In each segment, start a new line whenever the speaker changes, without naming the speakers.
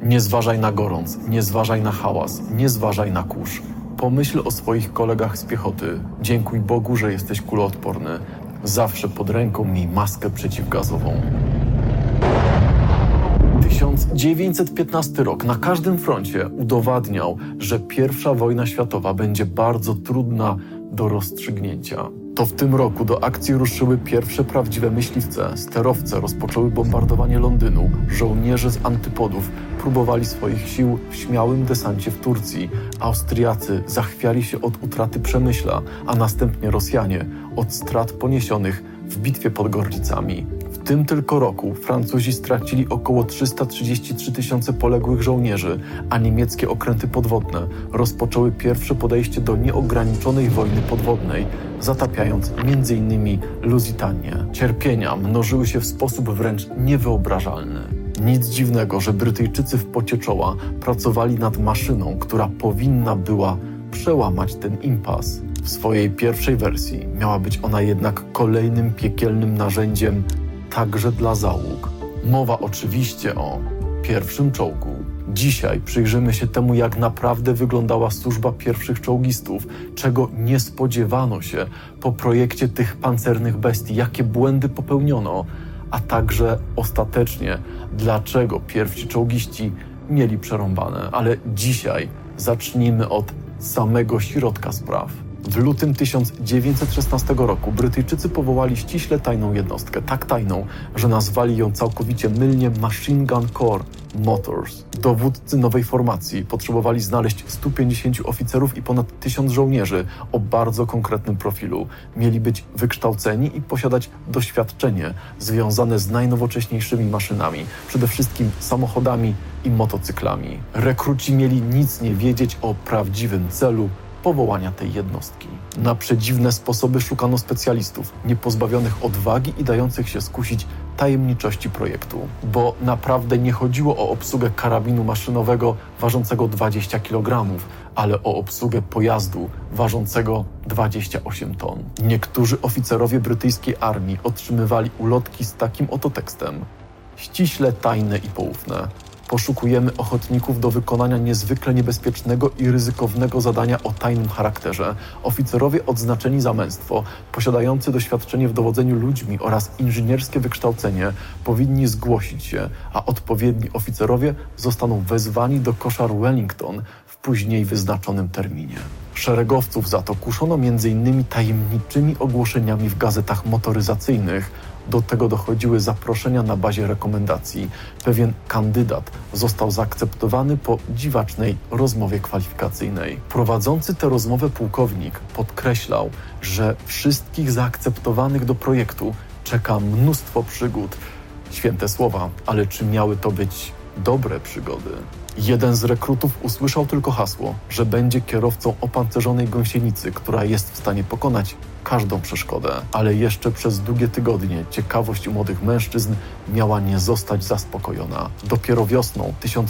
Nie zważaj na gorąc, nie zważaj na hałas, nie zważaj na kurz. Pomyśl o swoich kolegach z piechoty. Dziękuj Bogu, że jesteś kuloodporny. Zawsze pod ręką miej maskę przeciwgazową. 1915 rok na każdym froncie udowadniał, że I wojna światowa będzie bardzo trudna do rozstrzygnięcia. To w tym roku do akcji ruszyły pierwsze prawdziwe myśliwce. Sterowce rozpoczęły bombardowanie Londynu. Żołnierze z antypodów próbowali swoich sił w śmiałym desancie w Turcji. Austriacy zachwiali się od utraty Przemyśla, a następnie Rosjanie od strat poniesionych w bitwie pod Gorlicami. W tym tylko roku Francuzi stracili około 333 000 poległych żołnierzy, a niemieckie okręty podwodne rozpoczęły pierwsze podejście do nieograniczonej wojny podwodnej, zatapiając m.in. Lusitanię. Cierpienia mnożyły się w sposób wręcz niewyobrażalny. Nic dziwnego, że Brytyjczycy w pocie czoła pracowali nad maszyną, która powinna była przełamać ten impas. W swojej pierwszej wersji miała być ona jednak kolejnym piekielnym narzędziem także dla załóg. Mowa oczywiście o pierwszym czołgu. Dzisiaj przyjrzymy się temu, jak naprawdę wyglądała służba pierwszych czołgistów, czego nie spodziewano się po projekcie tych pancernych bestii, jakie błędy popełniono, a także ostatecznie, dlaczego pierwsi czołgiści mieli przerąbane. Ale dzisiaj zacznijmy od samego środka spraw. W lutym 1916 roku Brytyjczycy powołali ściśle tajną jednostkę, tak tajną, że nazwali ją całkowicie mylnie Machine Gun Corps Motors. Dowódcy nowej formacji potrzebowali znaleźć 150 oficerów i ponad 1000 żołnierzy o bardzo konkretnym profilu. Mieli być wykształceni i posiadać doświadczenie związane z najnowocześniejszymi maszynami, przede wszystkim samochodami i motocyklami. Rekruci mieli nic nie wiedzieć o prawdziwym celu powołania tej jednostki. Na przedziwne sposoby szukano specjalistów, niepozbawionych odwagi i dających się skusić tajemniczości projektu. Bo naprawdę nie chodziło o obsługę karabinu maszynowego ważącego 20 kg, ale o obsługę pojazdu ważącego 28 ton. Niektórzy oficerowie brytyjskiej armii otrzymywali ulotki z takim oto tekstem: ściśle tajne i poufne. Poszukujemy ochotników do wykonania niezwykle niebezpiecznego i ryzykownego zadania o tajnym charakterze. Oficerowie odznaczeni za męstwo, posiadający doświadczenie w dowodzeniu ludźmi oraz inżynierskie wykształcenie powinni zgłosić się, a odpowiedni oficerowie zostaną wezwani do koszar Wellington w później wyznaczonym terminie. Szeregowców za to kuszono m.in. tajemniczymi ogłoszeniami w gazetach motoryzacyjnych. Do tego dochodziły zaproszenia na bazie rekomendacji. Pewien kandydat został zaakceptowany po dziwacznej rozmowie kwalifikacyjnej. Prowadzący tę rozmowę pułkownik podkreślał, że wszystkich zaakceptowanych do projektu czeka mnóstwo przygód. Święte słowa, ale czy miały to być dobre przygody? Jeden z rekrutów usłyszał tylko hasło, że będzie kierowcą opancerzonej gąsienicy, która jest w stanie pokonać każdą przeszkodę. Ale jeszcze przez długie tygodnie ciekawość u młodych mężczyzn miała nie zostać zaspokojona. Dopiero wiosną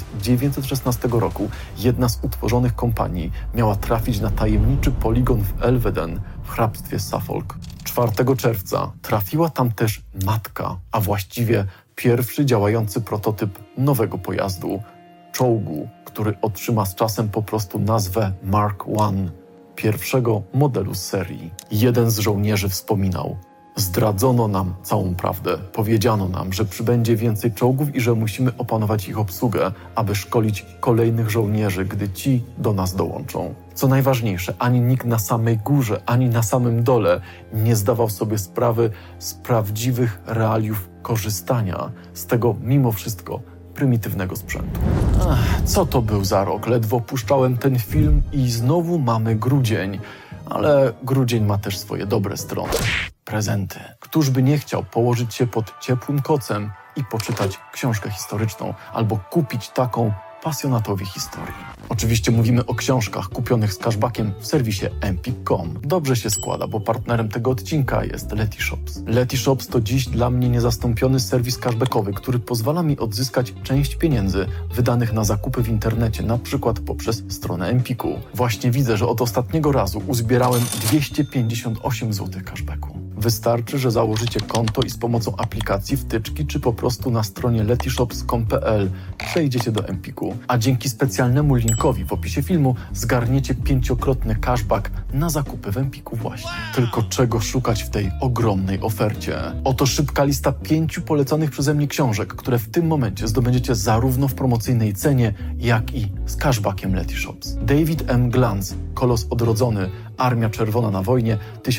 1916 roku jedna z utworzonych kompanii miała trafić na tajemniczy poligon w Elveden w hrabstwie Suffolk. 4 czerwca trafiła tam też matka, a właściwie pierwszy działający prototyp nowego pojazdu, czołgu, który otrzyma z czasem po prostu nazwę Mark I, pierwszego modelu z serii. Jeden z żołnierzy wspominał: zdradzono nam całą prawdę. Powiedziano nam, że przybędzie więcej czołgów i że musimy opanować ich obsługę, aby szkolić kolejnych żołnierzy, gdy ci do nas dołączą. Co najważniejsze, ani nikt na samej górze, ani na samym dole nie zdawał sobie sprawy z prawdziwych realiów korzystania z tego mimo wszystko prymitywnego sprzętu. Co to był za rok? Ledwo puszczałem ten film i znowu mamy grudzień. Ale grudzień ma też swoje dobre strony. Prezenty. Któż by nie chciał położyć się pod ciepłym kocem i poczytać książkę historyczną albo kupić taką pasjonatowi historii. Oczywiście mówimy o książkach kupionych z cashbackiem w serwisie empik.com. Dobrze się składa, bo partnerem tego odcinka jest Letyshops. Letyshops to dziś dla mnie niezastąpiony serwis cashbackowy, który pozwala mi odzyskać część pieniędzy wydanych na zakupy w internecie, na przykład poprzez stronę Empiku. Właśnie widzę, że od ostatniego razu uzbierałem 258 zł cashbacku. Wystarczy, że założycie konto i z pomocą aplikacji, wtyczki czy po prostu na stronie letyshops.com.pl przejdziecie do Empiku, a dzięki specjalnemu linkowi w opisie filmu zgarniecie 5-krotny cashback na zakupy w Empiku właśnie. Tylko czego szukać w tej ogromnej ofercie? Oto szybka lista 5 polecanych przeze mnie książek, które w tym momencie zdobędziecie zarówno w promocyjnej cenie, jak i z cashbackiem Letyshops. David M. Glantz, Kolos odrodzony, Armia Czerwona na wojnie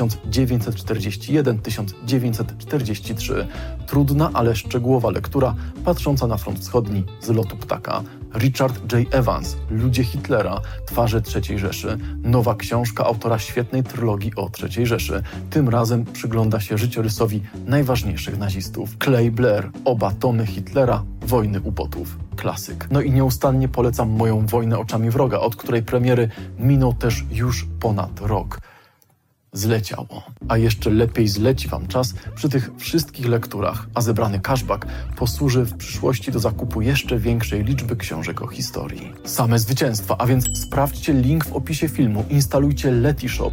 1941-1943. Trudna, ale szczegółowa lektura patrząca na front wschodni z lotu ptaka. Richard J. Evans, Ludzie Hitlera, Twarze III Rzeszy. Nowa książka autora świetnej trylogii o III Rzeszy. Tym razem przygląda się życiorysowi najważniejszych nazistów. Clay Blair, oba tomy Hitlera, Wojny ubotów. Klasyk. No i nieustannie polecam moją Wojnę oczami wroga, od której premiery minął też już ponad rok. Zleciało. A jeszcze lepiej zleci Wam czas przy tych wszystkich lekturach, a zebrany cashback posłuży w przyszłości do zakupu jeszcze większej liczby książek o historii. Same zwycięstwa, a więc sprawdźcie link w opisie filmu, instalujcie Letyshops,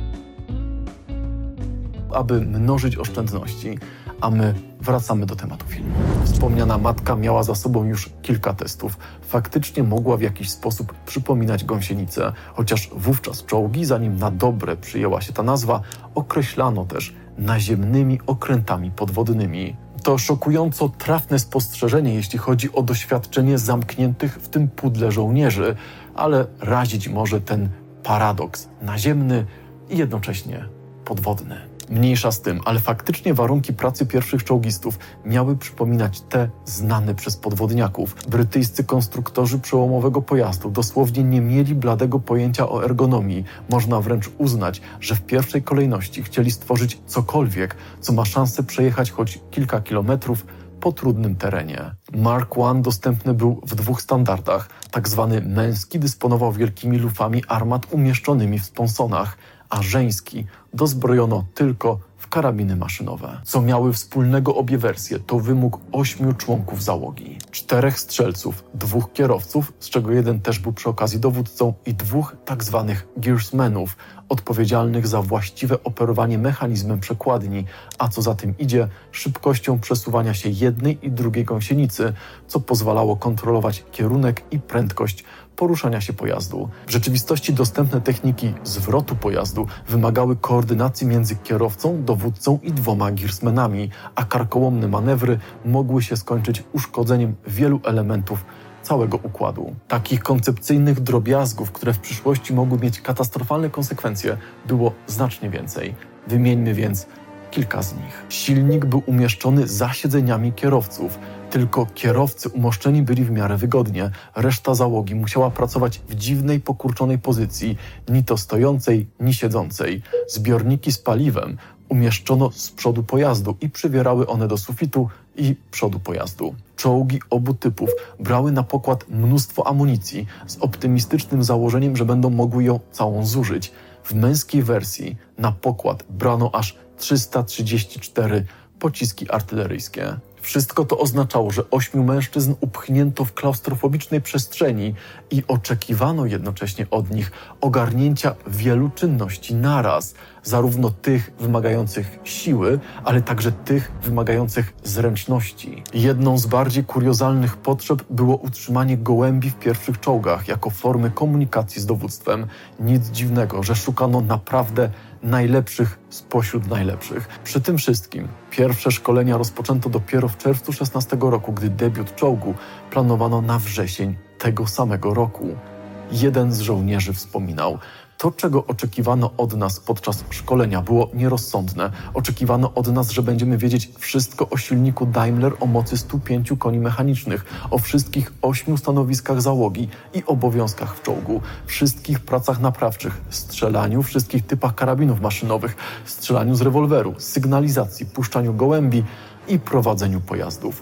aby mnożyć oszczędności, a my wracamy do tematu filmu. Wspomniana matka miała za sobą już kilka testów. Faktycznie mogła w jakiś sposób przypominać gąsienicę, chociaż wówczas czołgi, zanim na dobre przyjęła się ta nazwa, określano też naziemnymi okrętami podwodnymi. To szokująco trafne spostrzeżenie, jeśli chodzi o doświadczenie zamkniętych w tym pudle żołnierzy, ale razić może ten paradoks naziemny i jednocześnie podwodny. Mniejsza z tym, ale faktycznie warunki pracy pierwszych czołgistów miały przypominać te znane przez podwodniaków. Brytyjscy konstruktorzy przełomowego pojazdu dosłownie nie mieli bladego pojęcia o ergonomii. Można wręcz uznać, że w pierwszej kolejności chcieli stworzyć cokolwiek, co ma szansę przejechać choć kilka kilometrów po trudnym terenie. Mark I dostępny był w 2 standardach. Tak zwany męski dysponował wielkimi lufami armat umieszczonymi w sponsonach, a żeński dozbrojono tylko w karabiny maszynowe. Co miały wspólnego obie wersje, to wymóg 8 członków załogi. 4 strzelców, 2 kierowców, z czego jeden też był przy okazji dowódcą, i 2 tak zwanych gearsmenów, odpowiedzialnych za właściwe operowanie mechanizmem przekładni, a co za tym idzie, szybkością przesuwania się jednej i drugiej gąsienicy, co pozwalało kontrolować kierunek i prędkość poruszania się pojazdu. W rzeczywistości dostępne techniki zwrotu pojazdu wymagały koordynacji między kierowcą, dowódcą i 2 gearsmenami, a karkołomne manewry mogły się skończyć uszkodzeniem wielu elementów całego układu. Takich koncepcyjnych drobiazgów, które w przyszłości mogły mieć katastrofalne konsekwencje, było znacznie więcej. Wymieńmy więc kilka z nich. Silnik był umieszczony za siedzeniami kierowców. Tylko kierowcy umoszczeni byli w miarę wygodnie. Reszta załogi musiała pracować w dziwnej, pokurczonej pozycji, ni to stojącej, ni siedzącej. Zbiorniki z paliwem umieszczono z przodu pojazdu i przywierały one do sufitu i przodu pojazdu. Czołgi obu typów brały na pokład mnóstwo amunicji z optymistycznym założeniem, że będą mogły ją całą zużyć. W męskiej wersji na pokład brano aż 334 pociski artyleryjskie. Wszystko to oznaczało, że 8 mężczyzn upchnięto w klaustrofobicznej przestrzeni i oczekiwano jednocześnie od nich ogarnięcia wielu czynności naraz, zarówno tych wymagających siły, ale także tych wymagających zręczności. Jedną z bardziej kuriozalnych potrzeb było utrzymanie gołębi w pierwszych czołgach jako formy komunikacji z dowództwem. Nic dziwnego, że szukano naprawdę najlepszych spośród najlepszych. Przy tym wszystkim pierwsze szkolenia rozpoczęto dopiero w czerwcu 16 roku, gdy debiut czołgu planowano na wrzesień tego samego roku. Jeden z żołnierzy wspominał: to, czego oczekiwano od nas podczas szkolenia, było nierozsądne. Oczekiwano od nas, że będziemy wiedzieć wszystko o silniku Daimler o mocy 105 koni mechanicznych, o wszystkich 8 stanowiskach załogi i obowiązkach w czołgu, wszystkich pracach naprawczych, strzelaniu, wszystkich typach karabinów maszynowych, strzelaniu z rewolweru, sygnalizacji, puszczaniu gołębi i prowadzeniu pojazdów.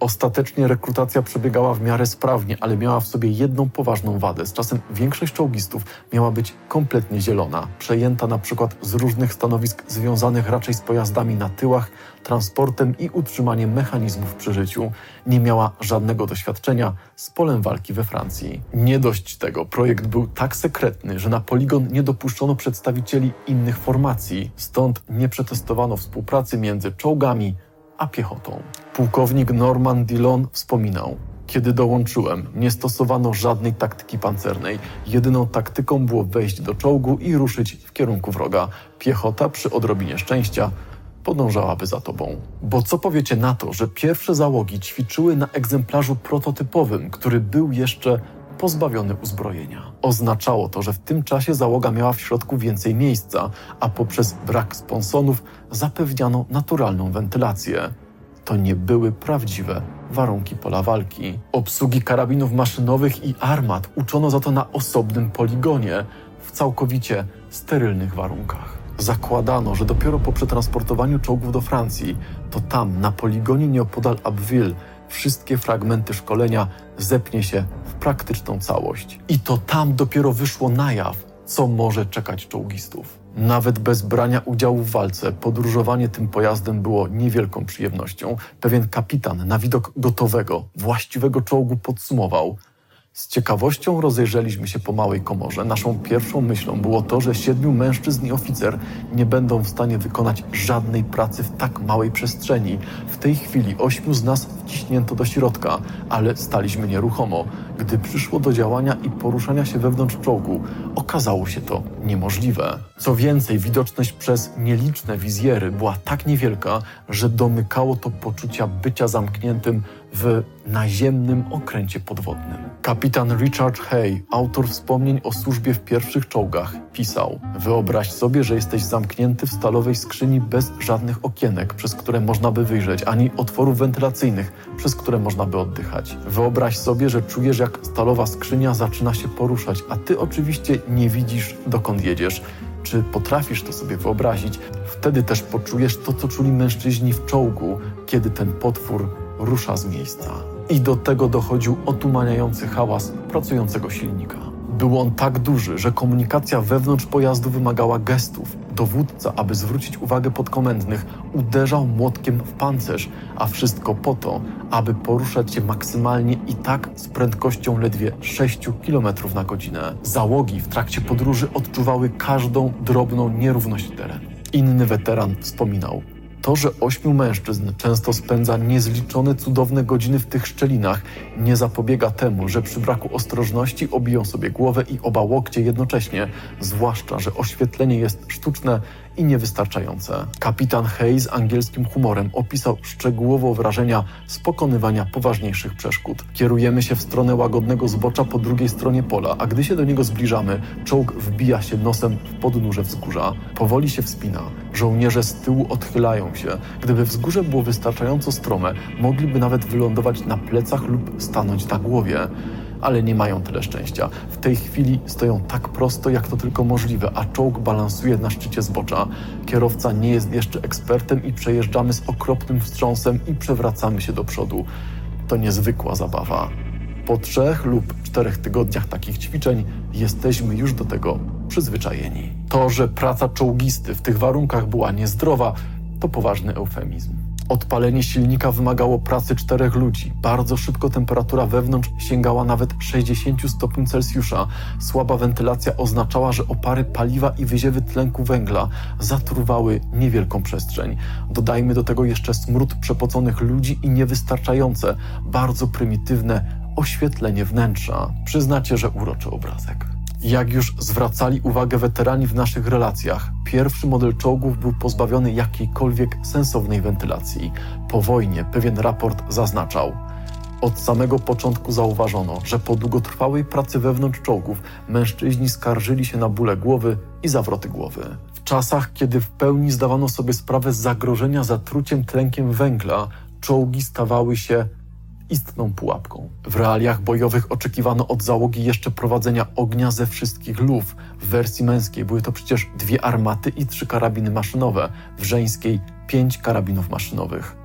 Ostatecznie rekrutacja przebiegała w miarę sprawnie, ale miała w sobie jedną poważną wadę. Z czasem większość czołgistów miała być kompletnie zielona, przejęta na przykład z różnych stanowisk związanych raczej z pojazdami na tyłach, transportem i utrzymaniem mechanizmów przy życiu. Nie miała żadnego doświadczenia z polem walki we Francji. Nie dość tego, projekt był tak sekretny, że na poligon nie dopuszczono przedstawicieli innych formacji, stąd nie przetestowano współpracy między czołgami a piechotą. Pułkownik Norman Dillon wspominał: kiedy dołączyłem, nie stosowano żadnej taktyki pancernej. Jedyną taktyką było wejść do czołgu i ruszyć w kierunku wroga. Piechota przy odrobinie szczęścia podążałaby za tobą. Bo co powiecie na to, że pierwsze załogi ćwiczyły na egzemplarzu prototypowym, który był jeszcze pozbawiony uzbrojenia? Oznaczało to, że w tym czasie załoga miała w środku więcej miejsca, a poprzez brak sponsonów zapewniano naturalną wentylację. To nie były prawdziwe warunki pola walki. Obsługi karabinów maszynowych i armat uczono za to na osobnym poligonie, w całkowicie sterylnych warunkach. Zakładano, że dopiero po przetransportowaniu czołgów do Francji, to tam, na poligonie nieopodal Abbeville, wszystkie fragmenty szkolenia zepnie się w praktyczną całość. I to tam dopiero wyszło na jaw, co może czekać czołgistów. Nawet bez brania udziału w walce, podróżowanie tym pojazdem było niewielką przyjemnością. Pewien kapitan na widok gotowego, właściwego czołgu podsumował: z ciekawością rozejrzeliśmy się po małej komorze. Naszą pierwszą myślą było to, że 7 mężczyzn i oficer nie będą w stanie wykonać żadnej pracy w tak małej przestrzeni. W tej chwili 8 z nas wciśnięto do środka, ale staliśmy nieruchomo. Gdy przyszło do działania i poruszania się wewnątrz czołgu, okazało się to niemożliwe. Co więcej, widoczność przez nieliczne wizjery była tak niewielka, że domykało to poczucia bycia zamkniętym w naziemnym okręcie podwodnym. Kapitan Richard Hay, autor wspomnień o służbie w pierwszych czołgach, pisał: wyobraź sobie, że jesteś zamknięty w stalowej skrzyni bez żadnych okienek, przez które można by wyjrzeć, ani otworów wentylacyjnych, przez które można by oddychać. Wyobraź sobie, że czujesz, jak stalowa skrzynia zaczyna się poruszać, a ty oczywiście nie widzisz, dokąd jedziesz. Czy potrafisz to sobie wyobrazić? Wtedy też poczujesz to, co czuli mężczyźni w czołgu, kiedy ten potwór rusza z miejsca. I do tego dochodził otumaniający hałas pracującego silnika. Był on tak duży, że komunikacja wewnątrz pojazdu wymagała gestów. Dowódca, aby zwrócić uwagę podkomendnych, uderzał młotkiem w pancerz, a wszystko po to, aby poruszać się maksymalnie i tak z prędkością ledwie 6 km na godzinę. Załogi w trakcie podróży odczuwały każdą drobną nierówność terenu. Inny weteran wspominał: to, że 8 mężczyzn często spędza niezliczone cudowne godziny w tych szczelinach, nie zapobiega temu, że przy braku ostrożności obiją sobie głowę i oba łokcie jednocześnie, zwłaszcza że oświetlenie jest sztuczne i niewystarczające. Kapitan Hay z angielskim humorem opisał szczegółowo wrażenia z pokonywania poważniejszych przeszkód. Kierujemy się w stronę łagodnego zbocza po drugiej stronie pola, a gdy się do niego zbliżamy, czołg wbija się nosem w podnóże wzgórza. Powoli się wspina. Żołnierze z tyłu odchylają się. Gdyby wzgórze było wystarczająco strome, mogliby nawet wylądować na plecach lub stanąć na głowie. Ale nie mają tyle szczęścia. W tej chwili stoją tak prosto, jak to tylko możliwe, a czołg balansuje na szczycie zbocza. Kierowca nie jest jeszcze ekspertem i przejeżdżamy z okropnym wstrząsem i przewracamy się do przodu. To niezwykła zabawa. Po 3 lub 4 tygodniach takich ćwiczeń jesteśmy już do tego przyzwyczajeni. To, że praca czołgisty w tych warunkach była niezdrowa, to poważny eufemizm. Odpalenie silnika wymagało pracy 4 ludzi. Bardzo szybko temperatura wewnątrz sięgała nawet 60 stopni Celsjusza. Słaba wentylacja oznaczała, że opary paliwa i wyziewy tlenku węgla zatruwały niewielką przestrzeń. Dodajmy do tego jeszcze smród przepoconych ludzi i niewystarczające, bardzo prymitywne oświetlenie wnętrza. Przyznacie, że uroczy obrazek. Jak już zwracali uwagę weterani w naszych relacjach, pierwszy model czołgów był pozbawiony jakiejkolwiek sensownej wentylacji. Po wojnie pewien raport zaznaczał: od samego początku zauważono, że po długotrwałej pracy wewnątrz czołgów mężczyźni skarżyli się na bóle głowy i zawroty głowy. W czasach, kiedy w pełni zdawano sobie sprawę z zagrożenia zatruciem tlenkiem węgla, czołgi stawały się istną pułapką. W realiach bojowych oczekiwano od załogi jeszcze prowadzenia ognia ze wszystkich luf. W wersji męskiej były to przecież 2 armaty i 3 karabiny maszynowe, w żeńskiej 5 karabinów maszynowych.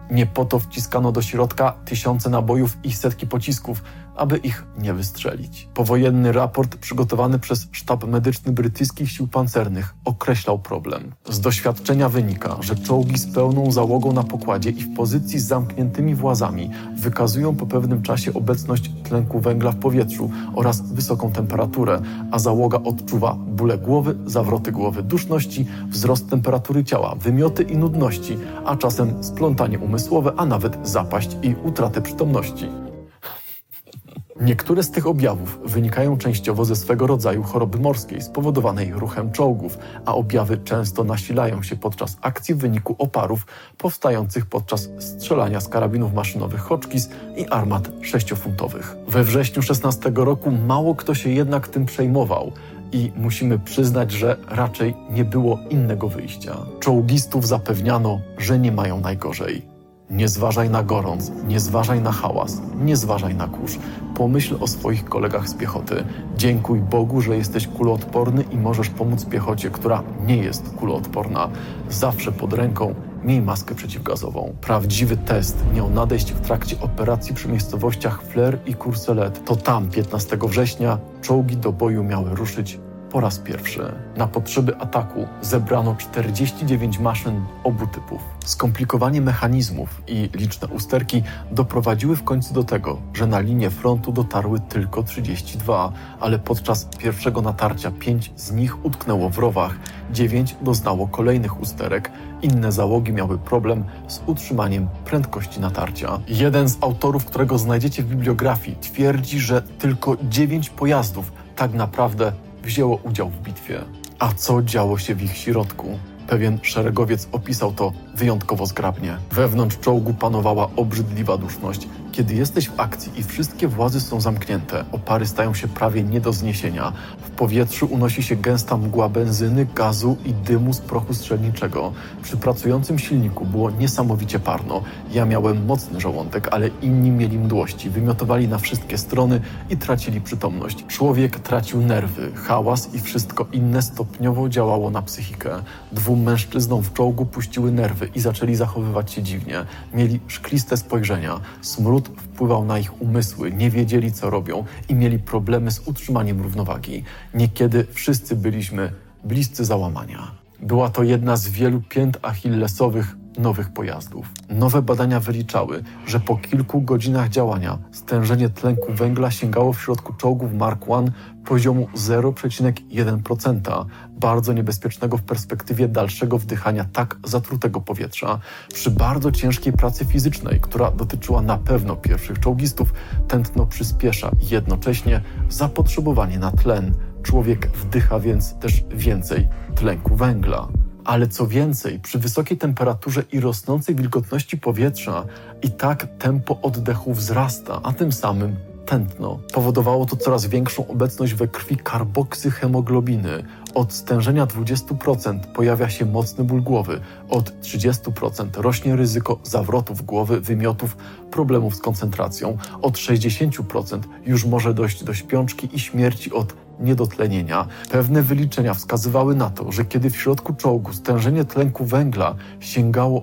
Nie po to wciskano do środka tysiące nabojów i setki pocisków, aby ich nie wystrzelić. Powojenny raport przygotowany przez Sztab Medyczny Brytyjskich Sił Pancernych określał problem. Z doświadczenia wynika, że czołgi z pełną załogą na pokładzie i w pozycji z zamkniętymi włazami wykazują po pewnym czasie obecność tlenku węgla w powietrzu oraz wysoką temperaturę, a załoga odczuwa bóle głowy, zawroty głowy, duszności, wzrost temperatury ciała, wymioty i nudności, a czasem splątanie umysłowe, a nawet zapaść i utratę przytomności. Niektóre z tych objawów wynikają częściowo ze swego rodzaju choroby morskiej spowodowanej ruchem czołgów, a objawy często nasilają się podczas akcji w wyniku oparów powstających podczas strzelania z karabinów maszynowych Hotchkiss i armat 6-funtowych. We wrześniu 16 roku mało kto się jednak tym przejmował i musimy przyznać, że raczej nie było innego wyjścia. Czołgistów zapewniano, że nie mają najgorzej. Nie zważaj na gorąc, nie zważaj na hałas, nie zważaj na kurz. Pomyśl o swoich kolegach z piechoty. Dziękuj Bogu, że jesteś kuloodporny i możesz pomóc piechocie, która nie jest kuloodporna. Zawsze pod ręką miej maskę przeciwgazową. Prawdziwy test miał nadejść w trakcie operacji przy miejscowościach Flers i Courcelette. To tam 15 września czołgi do boju miały ruszyć po raz pierwszy. Na potrzeby ataku zebrano 49 maszyn obu typów. Skomplikowanie mechanizmów i liczne usterki doprowadziły w końcu do tego, że na linię frontu dotarły tylko 32, ale podczas pierwszego natarcia 5 z nich utknęło w rowach, 9 doznało kolejnych usterek, inne załogi miały problem z utrzymaniem prędkości natarcia. Jeden z autorów, którego znajdziecie w bibliografii, twierdzi, że tylko 9 pojazdów tak naprawdę wzięło udział w bitwie. A co działo się w ich środku? Pewien szeregowiec opisał to wyjątkowo zgrabnie. Wewnątrz czołgu panowała obrzydliwa duszność. Kiedy jesteś w akcji i wszystkie włazy są zamknięte, opary stają się prawie nie do zniesienia. W powietrzu unosi się gęsta mgła benzyny, gazu i dymu z prochu strzelniczego. Przy pracującym silniku było niesamowicie parno. Ja miałem mocny żołądek, ale inni mieli mdłości. Wymiotowali na wszystkie strony i tracili przytomność. Człowiek tracił nerwy, hałas i wszystko inne stopniowo działało na psychikę. 2 mężczyznom w czołgu puściły nerwy i zaczęli zachowywać się dziwnie. Mieli szkliste spojrzenia. Smród wpływał na ich umysły, nie wiedzieli co robią i mieli problemy z utrzymaniem równowagi. Niekiedy wszyscy byliśmy bliscy załamania. Była to jedna z wielu pięt achillesowych nowych pojazdów. Nowe badania wyliczały, że po kilku godzinach działania stężenie tlenku węgla sięgało w środku czołgów Mark I poziomu 0,1%, bardzo niebezpiecznego w perspektywie dalszego wdychania tak zatrutego powietrza. Przy bardzo ciężkiej pracy fizycznej, która dotyczyła na pewno pierwszych czołgistów, tętno przyspiesza i jednocześnie zapotrzebowanie na tlen. Człowiek wdycha więc też więcej tlenku węgla. Ale co więcej, przy wysokiej temperaturze i rosnącej wilgotności powietrza i tak tempo oddechu wzrasta, a tym samym tętno. Powodowało to coraz większą obecność we krwi karboksyhemoglobiny. Od stężenia 20% pojawia się mocny ból głowy, od 30% rośnie ryzyko zawrotów głowy, wymiotów, problemów z koncentracją, od 60% już może dojść do śpiączki i śmierci od niedotlenienia. Pewne wyliczenia wskazywały na to, że kiedy w środku czołgu stężenie tlenku węgla sięgało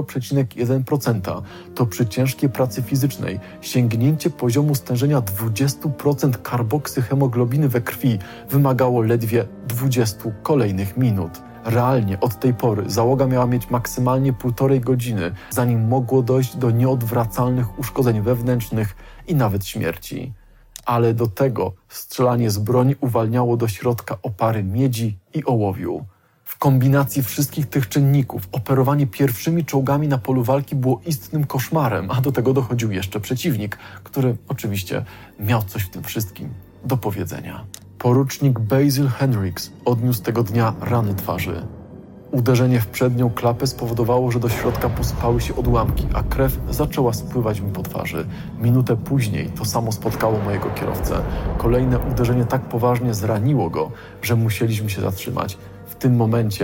0,1%, to przy ciężkiej pracy fizycznej sięgnięcie poziomu stężenia 20% karboksyhemoglobiny we krwi wymagało ledwie 20 kolejnych minut. Realnie od tej pory załoga miała mieć maksymalnie 1,5 godziny, zanim mogło dojść do nieodwracalnych uszkodzeń wewnętrznych i nawet śmierci. Ale do tego strzelanie z broni uwalniało do środka opary miedzi i ołowiu. W kombinacji wszystkich tych czynników operowanie pierwszymi czołgami na polu walki było istnym koszmarem, a do tego dochodził jeszcze przeciwnik, który oczywiście miał coś w tym wszystkim do powiedzenia. Porucznik Basil Henricks odniósł tego dnia rany twarzy. Uderzenie w przednią klapę spowodowało, że do środka pospały się odłamki, a krew zaczęła spływać mi po twarzy. Minutę później to samo spotkało mojego kierowcę. Kolejne uderzenie tak poważnie zraniło go, że musieliśmy się zatrzymać. W tym momencie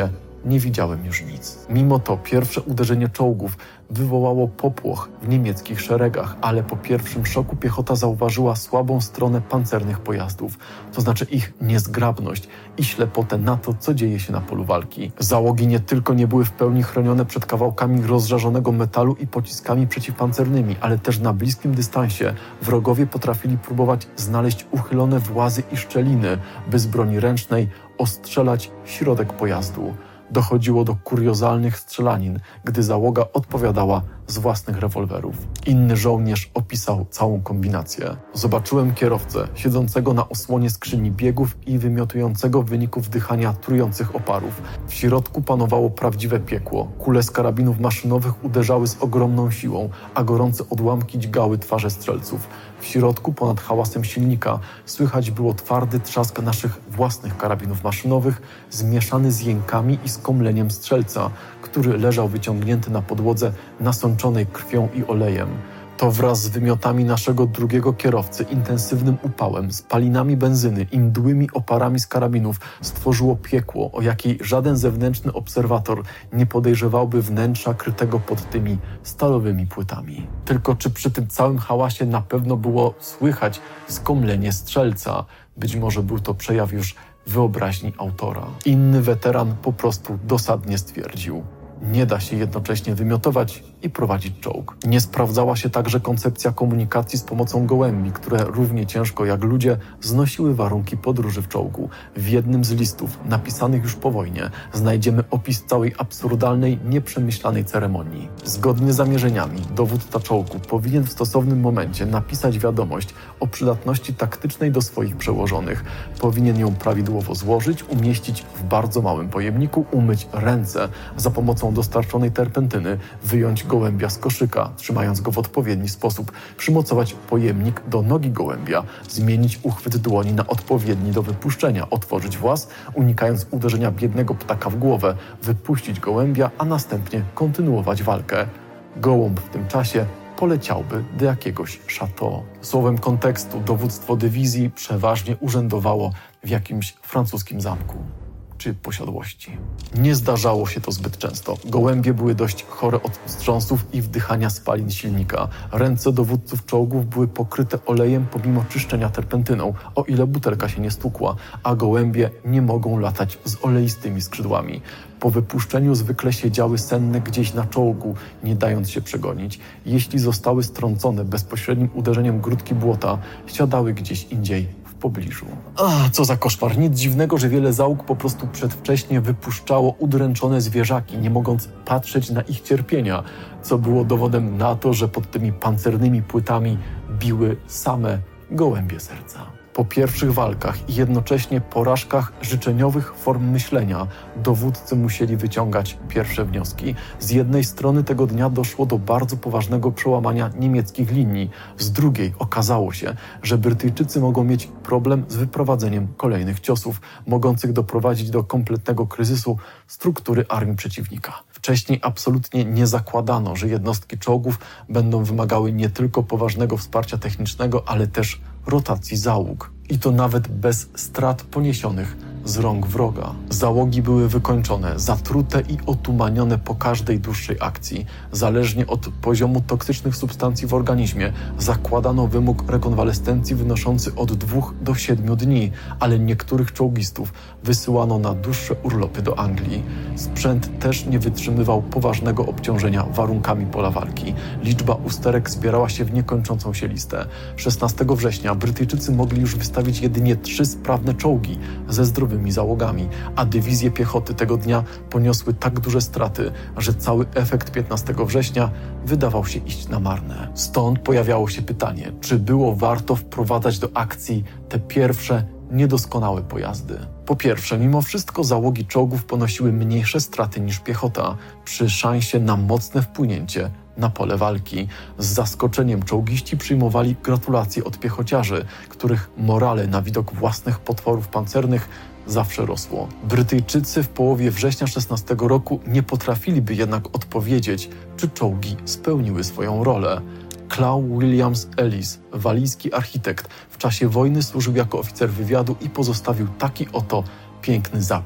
nie widziałem już nic. Mimo to pierwsze uderzenie czołgów wywołało popłoch w niemieckich szeregach, ale po pierwszym szoku piechota zauważyła słabą stronę pancernych pojazdów, to znaczy ich niezgrabność i ślepotę na to, co dzieje się na polu walki. Załogi nie tylko nie były w pełni chronione przed kawałkami rozżarzonego metalu i pociskami przeciwpancernymi, ale też na bliskim dystansie wrogowie potrafili próbować znaleźć uchylone włazy i szczeliny, by z broni ręcznej ostrzelać środek pojazdu. Dochodziło do kuriozalnych strzelanin, gdy załoga odpowiadała z własnych rewolwerów. Inny żołnierz opisał całą kombinację. Zobaczyłem kierowcę siedzącego na osłonie skrzyni biegów i wymiotującego w wyniku wdychania trujących oparów. W środku panowało prawdziwe piekło. Kule z karabinów maszynowych uderzały z ogromną siłą, a gorące odłamki dźgały twarze strzelców. W środku, ponad hałasem silnika, słychać było twardy trzask naszych własnych karabinów maszynowych, zmieszany z jękami i skomleniem strzelca, który leżał wyciągnięty na podłodze nasączonej krwią i olejem. To wraz z wymiotami naszego drugiego kierowcy, intensywnym upałem, spalinami benzyny i mdłymi oparami z karabinów stworzyło piekło, o jakiej żaden zewnętrzny obserwator nie podejrzewałby wnętrza krytego pod tymi stalowymi płytami. Tylko czy przy tym całym hałasie na pewno było słychać skomlenie strzelca? Być może był to przejaw już wyobraźni autora. Inny weteran po prostu dosadnie stwierdził: nie da się jednocześnie wymiotować i prowadzić czołg. Nie sprawdzała się także koncepcja komunikacji z pomocą gołębi, które równie ciężko jak ludzie znosiły warunki podróży w czołgu. W jednym z listów, napisanych już po wojnie, znajdziemy opis całej absurdalnej, nieprzemyślanej ceremonii. Zgodnie z zamierzeniami, dowódca czołgu powinien w stosownym momencie napisać wiadomość o przydatności taktycznej do swoich przełożonych. Powinien ją prawidłowo złożyć, umieścić w bardzo małym pojemniku, umyć ręce za pomocą dostarczonej terpentyny, wyjąć gołębia z koszyka, trzymając go w odpowiedni sposób, przymocować pojemnik do nogi gołębia, zmienić uchwyt dłoni na odpowiedni do wypuszczenia, otworzyć włas, unikając uderzenia biednego ptaka w głowę, wypuścić gołębia, a następnie kontynuować walkę. Gołąb w tym czasie poleciałby do jakiegoś chateau. Słowem kontekstu, dowództwo dywizji przeważnie urzędowało w jakimś francuskim zamku czy posiadłości. Nie zdarzało się to zbyt często. Gołębie były dość chore od wstrząsów i wdychania spalin silnika. Ręce dowódców czołgów były pokryte olejem pomimo czyszczenia terpentyną, o ile butelka się nie stukła, a gołębie nie mogą latać z oleistymi skrzydłami. Po wypuszczeniu zwykle siedziały senne gdzieś na czołgu, nie dając się przegonić. Jeśli zostały strącone bezpośrednim uderzeniem grudki błota, siadały gdzieś indziej w pobliżu. Co za koszmar! Nic dziwnego, że wiele załóg po prostu przedwcześnie wypuszczało udręczone zwierzaki, nie mogąc patrzeć na ich cierpienia, co było dowodem na to, że pod tymi pancernymi płytami biły same gołębie serca. Po pierwszych walkach i jednocześnie porażkach życzeniowych form myślenia dowódcy musieli wyciągać pierwsze wnioski. Z jednej strony tego dnia doszło do bardzo poważnego przełamania niemieckich linii, z drugiej okazało się, że Brytyjczycy mogą mieć problem z wyprowadzeniem kolejnych ciosów, mogących doprowadzić do kompletnego kryzysu struktury armii przeciwnika. Wcześniej absolutnie nie zakładano, że jednostki czołgów będą wymagały nie tylko poważnego wsparcia technicznego, ale też rotacji załóg. I to nawet bez strat poniesionych z rąk wroga. Załogi były wykończone, zatrute i otumanione po każdej dłuższej akcji. Zależnie od poziomu toksycznych substancji w organizmie zakładano wymóg rekonwalescencji wynoszący od 2 do 7 dni, ale niektórych czołgistów wysyłano na dłuższe urlopy do Anglii. Sprzęt też nie wytrzymywał poważnego obciążenia warunkami pola walki. Liczba usterek zbierała się w niekończącą się listę. 16 września Brytyjczycy mogli już wystawić jedynie 3 sprawne czołgi ze zdrowymi załogami, a dywizje piechoty tego dnia poniosły tak duże straty, że cały efekt 15 września wydawał się iść na marne. Stąd pojawiało się pytanie, czy było warto wprowadzać do akcji te pierwsze, niedoskonałe pojazdy. Po pierwsze, mimo wszystko załogi czołgów ponosiły mniejsze straty niż piechota, przy szansie na mocne wpłynięcie na pole walki. Z zaskoczeniem czołgiści przyjmowali gratulacje od piechociarzy, których morale na widok własnych potworów pancernych zawsze rosło. Brytyjczycy w połowie września 16 roku nie potrafiliby jednak odpowiedzieć, czy czołgi spełniły swoją rolę. Claude Williams Ellis, walijski architekt, w czasie wojny służył jako oficer wywiadu i pozostawił taki oto piękny zapis.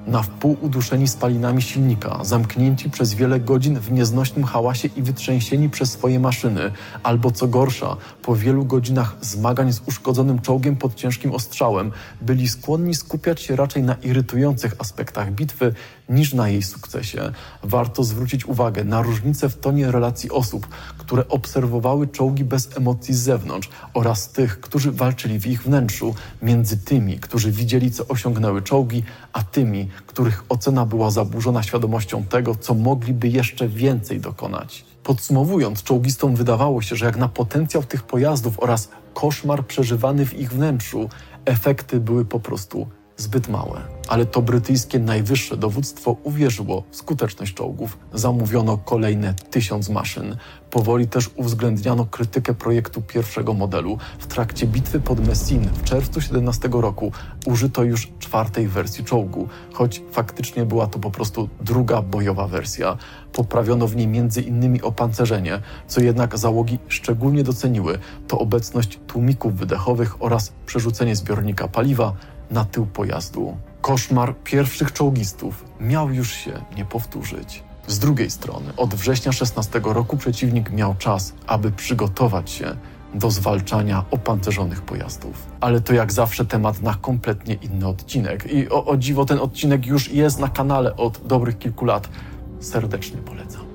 na wpół uduszeni spalinami silnika, zamknięci przez wiele godzin w nieznośnym hałasie i wytrzęsieni przez swoje maszyny, albo co gorsza, po wielu godzinach zmagań z uszkodzonym czołgiem pod ciężkim ostrzałem, byli skłonni skupiać się raczej na irytujących aspektach bitwy niż na jej sukcesie. Warto zwrócić uwagę na różnicę w tonie relacji osób, które obserwowały czołgi bez emocji z zewnątrz oraz tych, którzy walczyli w ich wnętrzu, między tymi, którzy widzieli, co osiągnęły czołgi, a tymi, których ocena była zaburzona świadomością tego, co mogliby jeszcze więcej dokonać. Podsumowując, czołgistom wydawało się, że jak na potencjał tych pojazdów oraz koszmar przeżywany w ich wnętrzu, efekty były po prostu zbyt małe. Ale to brytyjskie najwyższe dowództwo uwierzyło w skuteczność czołgów. Zamówiono kolejne 1000 maszyn. Powoli też uwzględniano krytykę projektu pierwszego modelu. W trakcie bitwy pod Messines w czerwcu 17 roku użyto już 4. wersji czołgu, choć faktycznie była to po prostu druga bojowa wersja. Poprawiono w niej m.in. opancerzenie, co jednak załogi szczególnie doceniły, to obecność tłumików wydechowych oraz przerzucenie zbiornika paliwa na tył pojazdu. Koszmar pierwszych czołgistów miał już się nie powtórzyć. Z drugiej strony, od września 16 roku przeciwnik miał czas, aby przygotować się do zwalczania opancerzonych pojazdów. Ale to jak zawsze temat na kompletnie inny odcinek. I o dziwo ten odcinek już jest na kanale od dobrych kilku lat. Serdecznie polecam.